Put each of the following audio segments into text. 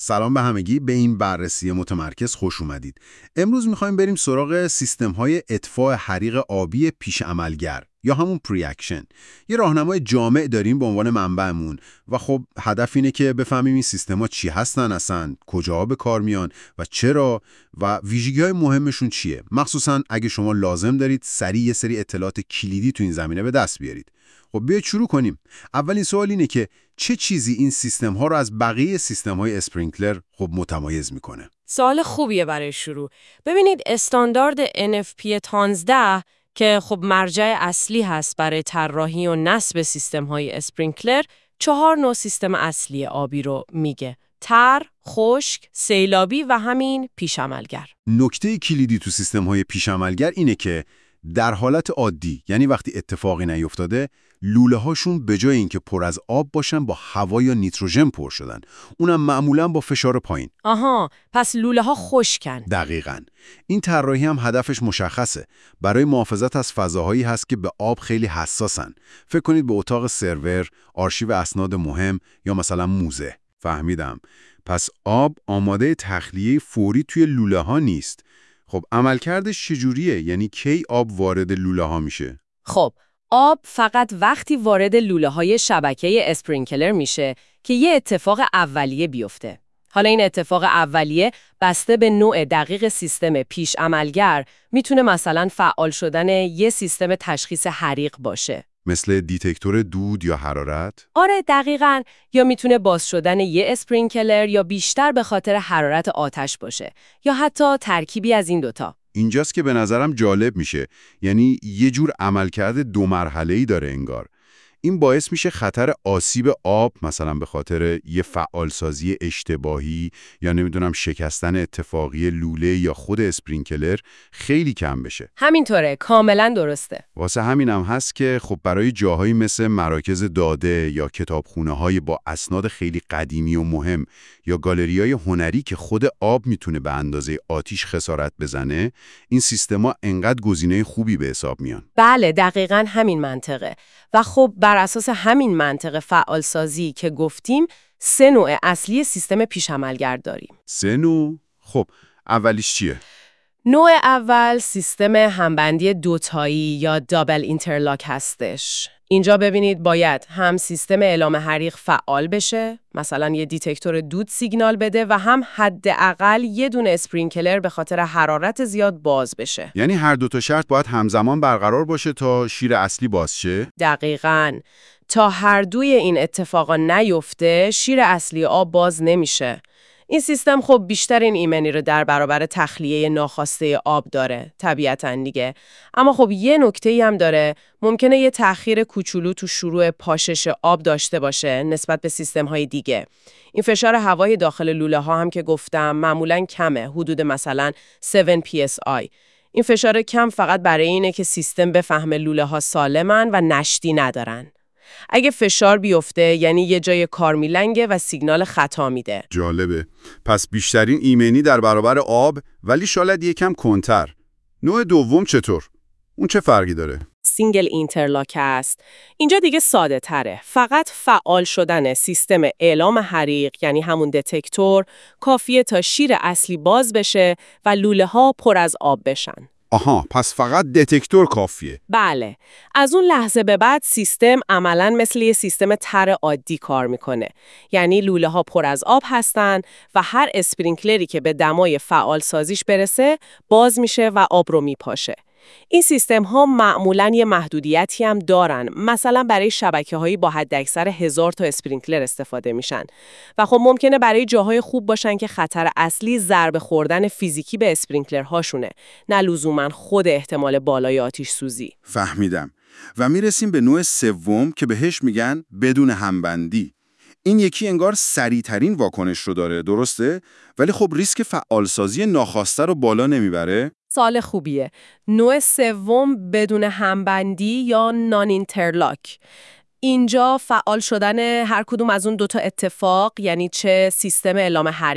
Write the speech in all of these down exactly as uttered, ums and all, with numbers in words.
سلام به همگی، به این بررسی متمرکز خوش اومدید. امروز میخوایم بریم سراغ سیستم‌های اطفاء حریق آبی پیش عملگر یا همون پری اکشن. یه راهنمای جامع داریم به عنوان منبعمون و خب هدف اینه که بفهمیم این سیستم‌ها چی هستن اصلا، کجا به کار میان و چرا و ویژگی‌های مهمشون چیه. مخصوصاً اگه شما لازم دارید سریع یه سری اطلاعات کلیدی تو این زمینه به دست بیارید. خب بیاید شروع کنیم. اولین سوال اینه که چه چیزی این سیستم ها رو از بقیه سیستم های اسپرینکلر خب متمایز میکنه؟ سوال خوبیه برای شروع. ببینید استاندارد ان اف پی پانزده که خب مرجع اصلی هست برای طراحی و نصب سیستم های اسپرینکلر چهار نوع سیستم اصلی آبی رو میگه: تر، خشک، سیلابی و همین پیش عملگر. نکته کلیدی تو سیستم های پیش عملگر اینه که در حالت عادی، یعنی وقتی اتفاقی نیفتاده، لوله هاشون به جای اینکه پر از آب باشن با هوا یا نیتروژن پر شدن، اونم معمولاً با فشار پایین. آها، پس لوله ها خشکن. دقیقاً. این طراحی هم هدفش مشخصه. برای محافظت از فضاهایی هست که به آب خیلی حساسن. فکر کنید به اتاق سرور، آرشیو اسناد مهم یا مثلا موزه. فهمیدم. پس آب آماده تخلیه فوری توی لوله ها نیست. خب عملکردش چجوریه؟ یعنی کی آب وارد لوله ها میشه؟ خب آب فقط وقتی وارد لوله های شبکه اسپرینکلر میشه که یه اتفاق اولیه بیفته. حالا این اتفاق اولیه بسته به نوع دقیق سیستم پیش عملگر میتونه مثلا فعال شدن یه سیستم تشخیص حریق باشه. مثل دیتکتور دود یا حرارت؟ آره دقیقاً. یا میتونه باز شدن یه اسپرینکلر یا بیشتر به خاطر حرارت آتش باشه. یا حتی ترکیبی از این دوتا. اینجاست که به نظرم جالب میشه. یعنی یه جور عملکرد دو مرحله‌ای داره انگار. این باعث میشه خطر آسیب آب مثلا به خاطر یه فعالسازی اشتباهی یا نمیدونم شکستن اتفاقی لوله یا خود اسپرینکلر خیلی کم بشه. همینطوره، کاملا درسته. واسه همینم هست که خب برای جاهایی مثل مراکز داده یا کتابخونه‌های با اسناد خیلی قدیمی و مهم یا گالریای هنری که خود آب میتونه به اندازه آتش خسارت بزنه، این سیستما انقدر گزینه خوبی به حساب میان. بله دقیقاً همین منطقه. و خب بر اساس همین منطقه فعالسازی که گفتیم سه نوع اصلی سیستم پیش عملگر داریم. سه نوع؟ خب اولیش چیه؟ نوع اول سیستم همبندی دوتایی یا دابل اینترلاک هستش. اینجا ببینید باید هم سیستم اعلام حریق فعال بشه، مثلا یه دیتکتور دود سیگنال بده و هم حداقل یه دونه اسپرینکلر به خاطر حرارت زیاد باز بشه. یعنی هر دو تا شرط باید همزمان برقرار باشه تا شیر اصلی باز شه؟ دقیقاً. تا هر دوی این اتفاقا نیفته، شیر اصلی آب باز نمیشه. این سیستم خب بیشتر این ایمنی رو در برابر تخلیه ناخواسته آب داره، طبیعتاً دیگه. اما خب یه نکته‌ای هم داره، ممکنه یه تأخیر کوچولو تو شروع پاشش آب داشته باشه نسبت به سیستم‌های دیگه. این فشار هوای داخل لوله ها هم که گفتم معمولاً کمه، حدود مثلا هفت پی اس آی. این فشار کم فقط برای اینه که سیستم بفهمه لوله ها سالمن و نشتی ندارن. اگه فشار بیفته یعنی یه جای کار میلنگه و سیگنال خطا میده. جالبه. پس بیشترین ایمنی در برابر آب ولی شاید یکم کنتر. نوع دوم چطور؟ اون چه فرقی داره؟ سینگل اینترلاک است. اینجا دیگه ساده تره. فقط فعال شدن سیستم اعلام حریق یعنی همون دتکتور کافیه تا شیر اصلی باز بشه و لوله ها پر از آب بشن. آها، پس فقط دتکتور کافیه. بله. از اون لحظه به بعد سیستم عملاً مثل یه سیستم تر عادی کار میکنه. یعنی لوله ها پر از آب هستن و هر اسپرینکلری که به دمای فعال سازیش برسه باز میشه و آب رو میپاشه. این سیستم ها معمولاً یه محدودیتی هم دارن. مثلا برای شبکه‌هایی با حداکثر هزار تا اسپرینکلر استفاده میشن. و خب ممکنه برای جاهای خوب باشن که خطر اصلی ضربه خوردن فیزیکی به اسپرینکلر هاشونه، نه لزوماً خود احتمال بالای آتش سوزی. فهمیدم. و میرسیم به نوع سوم که بهش میگن بدون همبندی. این یکی انگار سریع‌ترین واکنش رو داره، درسته؟ ولی خب ریسک فعالسازی ناخواسته رو بالا نمیبره؟ سوال خوبیه. نوع سوم بدون همبندی یا نان اینترلاک. اینجا فعال شدن هر کدوم از اون دوتا اتفاق، یعنی چه سیستم اعلام حریق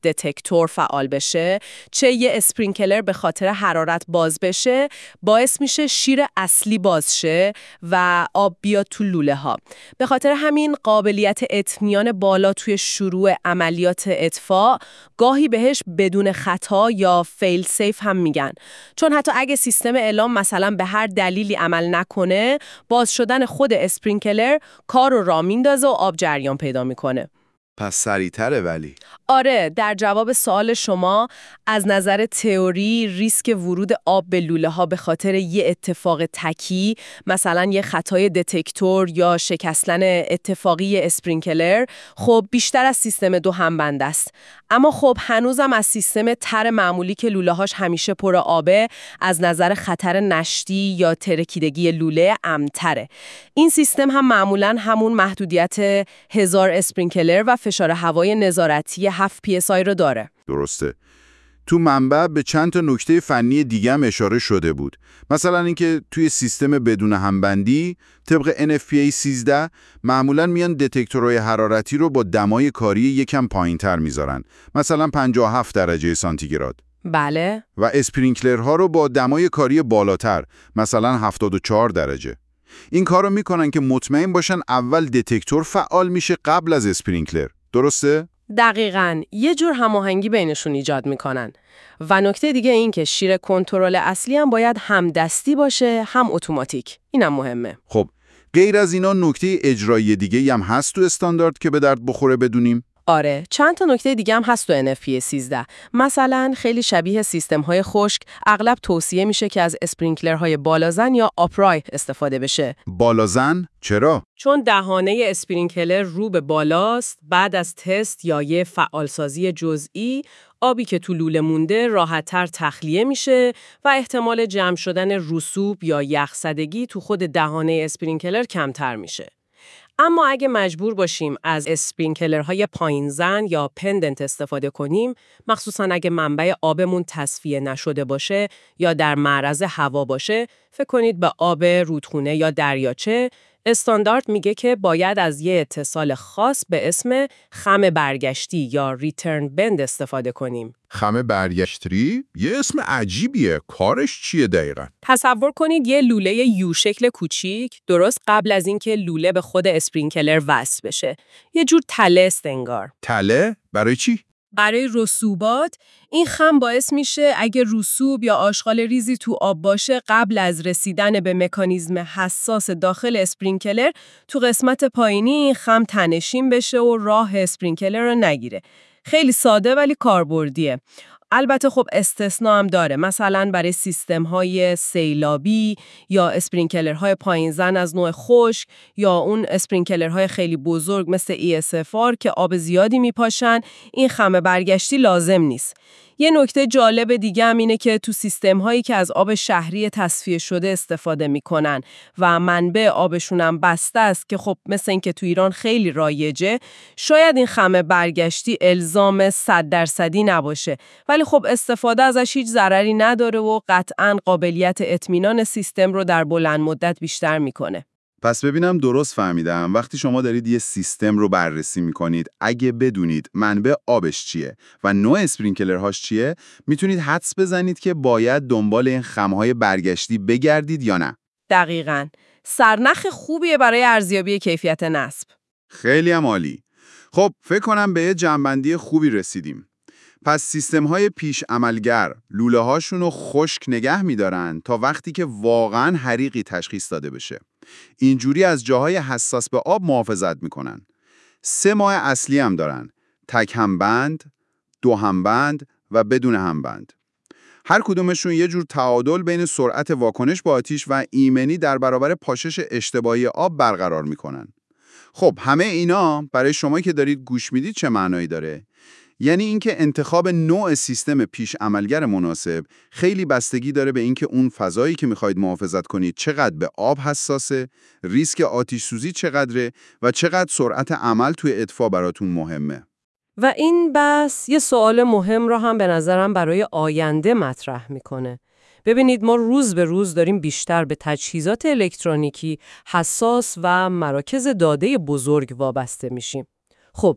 دتکتور فعال بشه، چه یه اسپرینکلر به خاطر حرارت باز بشه، باعث میشه شیر اصلی باز شه و آب بیاد تو لوله ها. به خاطر همین قابلیت اطمینان بالا توی شروع عملیات اطفاء گاهی بهش بدون خطا یا فیل سیف هم میگن، چون حتی اگه سیستم اعلام مثلا به هر دلیلی عمل نکنه، باز شدن خود اسپرینکلر کار رو راه میندازه و آب جریان پیدا میکنه. پس سریع‌تره ولی. آره، در جواب سوال شما، از نظر تئوری ریسک ورود آب به لوله ها به خاطر یه اتفاق تکی، مثلا یه خطای دتکتور یا شکستن اتفاقی اسپرینکلر، خب بیشتر از سیستم دو همبند است. اما خب هنوزم از سیستم تر معمولی که لوله هاش همیشه پر آبه، از نظر خطر نشتی یا ترکیدگی لوله امن‌تره. این سیستم هم معمولاً همون محدودیت هزار اسپرینکلر و فشار هوای نظارتی هفت پی اس آی رو داره. درسته. تو منبع به چند تا نکته فنی دیگه هم اشاره شده بود. مثلا اینکه توی سیستم بدون همبندی طبق ان اف پی ای سیزده معمولاً میان دتکتورهای حرارتی رو با دمای کاری یکم پایین‌تر میذارن. مثلا پنجاه و هفت درجه سانتیگراد. بله. و اسپرینکلرها رو با دمای کاری بالاتر، مثلا هفتاد و چهار درجه. این کارو میکنن که مطمئن باشن اول دتکتور فعال میشه قبل از اسپرینکلر. درسته؟ دقیقاً، یه جور هماهنگی بینشون ایجاد میکنن. و نکته دیگه این که شیر کنترل اصلی هم باید هم دستی باشه هم اتوماتیک. اینم مهمه. خب غیر از اینا نکته اجرایی دیگه هم هست تو استاندارد که به درد بخوره بدونیم؟ آره، چند تا نکته دیگه هم هست تو ان اف پی ای سیزده. مثلا خیلی شبیه سیستم‌های خشک، اغلب توصیه میشه که از اسپرینکلرهای بالازن یا آپرای استفاده بشه. بالازن؟ چرا؟ چون دهانه اسپرینکلر رو به بالاست، بعد از تست یا یه فعالسازی جزئی، آبی که تو لوله مونده راحت‌تر تخلیه میشه و احتمال جمع شدن رسوب یا یخزدگی تو خود دهانه اسپرینکلر کمتر میشه. اما اگه مجبور باشیم از اسپرینکلرهای پایین‌زن یا پندنت استفاده کنیم، مخصوصاً اگه منبع آبمون تصفیه نشده باشه یا در معرض هوا باشه، فکر کنید به آب رودخونه یا دریاچه، استاندارد میگه که باید از یه اتصال خاص به اسم خم برگشتی یا ریترن بند استفاده کنیم. خم برگشتی؟ یه اسم عجیبیه. کارش چیه دقیقاً؟ تصور کنید یه لوله یو شکل کوچیک درست قبل از اینکه لوله به خود اسپرینکلر وصل بشه. یه جور تله است انگار. تله؟ برای چی؟ برای رسوبات. این خم باعث میشه اگه رسوب یا آشغال ریزی تو آب باشه، قبل از رسیدن به مکانیزم حساس داخل اسپرینکلر تو قسمت پایینی این خم تنشین بشه و راه اسپرینکلر رو نگیره. خیلی ساده ولی کاربردیه. البته خب استثناء هم داره، مثلا برای سیستم‌های سیلابی یا اسپرینکلرهای پایین‌زن از نوع خشک یا اون اسپرینکلرهای خیلی بزرگ مثل ای اس اف آر که آب زیادی میپاشن، این خم برگشتی لازم نیست. یه نکته جالب دیگه هم اینه که تو سیستم‌هایی که از آب شهری تصفیه شده استفاده میکنن و منبع آبشون هم بسته است که خب مثل این که تو ایران خیلی رایجه، شاید این خم برگشتی الزام صد درصدی نباشه، ولی خب استفاده ازش هیچ ضرری نداره و قطعاً قابلیت اطمینان سیستم رو در بلند مدت بیشتر میکنه. پس ببینم درست فهمیدم، وقتی شما دارید یه سیستم رو بررسی میکنید، اگه بدونید منبع آبش چیه و نوع اسپرینکلرهاش چیه، میتونید حدس بزنید که باید دنبال این خمهای برگشتی بگردید یا نه. دقیقاً. سرنخ خوبیه برای ارزیابی کیفیت نصب. خیلی هم عالی. خب فکر کنم به یه جنبندی خوبی رسیدیم. پس سیستم‌های پیش عملگر لوله هاشون رو خشک نگه می‌دارن تا وقتی که واقعاً حریقی تشخیص داده بشه. اینجوری از جاهای حساس به آب محافظت می‌کنن. سه ماه اصلی هم دارن: تک همبند، دو همبند و بدون همبند. هر کدومشون یه جور تعادل بین سرعت واکنش با آتش و ایمنی در برابر پاشش اشتباهی آب برقرار می‌کنن. خب همه اینا برای شما که دارید گوش میدید چه معنایی داره؟ یعنی اینکه انتخاب نوع سیستم پیش عملگر مناسب خیلی بستگی داره به اینکه اون فضایی که میخواید محافظت کنید چقدر به آب حساسه، ریسک آتش سوزی چقدره و چقدر سرعت عمل توی اطفاء براتون مهمه. و این بس یه سوال مهم رو هم به نظرم برای آینده مطرح میکنه. ببینید ما روز به روز داریم بیشتر به تجهیزات الکترونیکی حساس و مراکز داده بزرگ وابسته میشیم. خب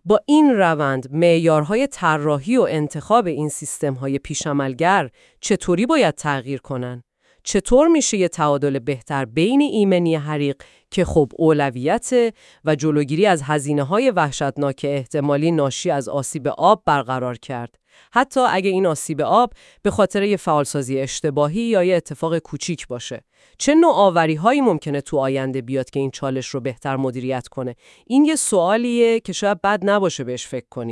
با این روند معیارهای طراحی و انتخاب این سیستم‌های پیش‌عملگر چطوری باید تغییر کنن؟ چطور میشه یه تعادل بهتر بین ایمنی حریق که خب اولویت و جلوگیری از هزینه‌های وحشتناک احتمالی ناشی از آسیب آب برقرار کرد؟ حتی اگه این آسیب آب به خاطر یه فعالسازی اشتباهی یا یه اتفاق کوچیک باشه. چه نوآوری‌هایی ممکنه تو آینده بیاد که این چالش رو بهتر مدیریت کنه؟ این یه سوالیه که شاید بد نباشه بهش فکر کنی.